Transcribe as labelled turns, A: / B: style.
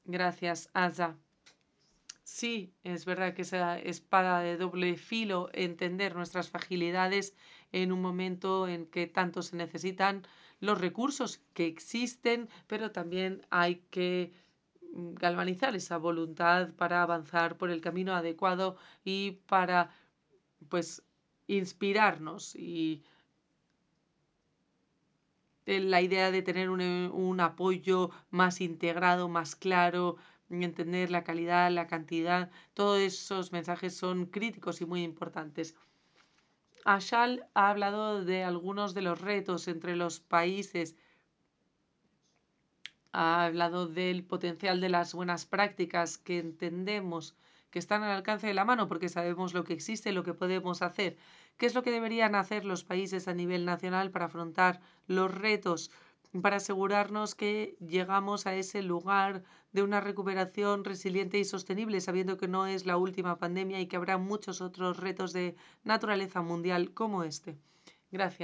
A: Gracias, Asa. Sí, es verdad que esa espada de doble filo, entender nuestras fragilidades en un momento en que tanto se necesitan los recursos que existen, pero también hay que galvanizar esa voluntad para avanzar por el camino adecuado y para, pues, inspirarnos y la idea de tener un apoyo más integrado, más claro, entender la calidad, la cantidad, todos esos mensajes son críticos y muy importantes. Ashal ha hablado de algunos de los retos entre los países, ha hablado del potencial de las buenas prácticas que entendemos que están al alcance de la mano porque sabemos lo que existe, lo que podemos hacer. ¿Qué es lo que deberían hacer los países a nivel nacional para afrontar los retos, para asegurarnos que llegamos a ese lugar de una recuperación resiliente y sostenible, sabiendo que no es la última pandemia y que habrá muchos otros retos de naturaleza mundial como este? Gracias.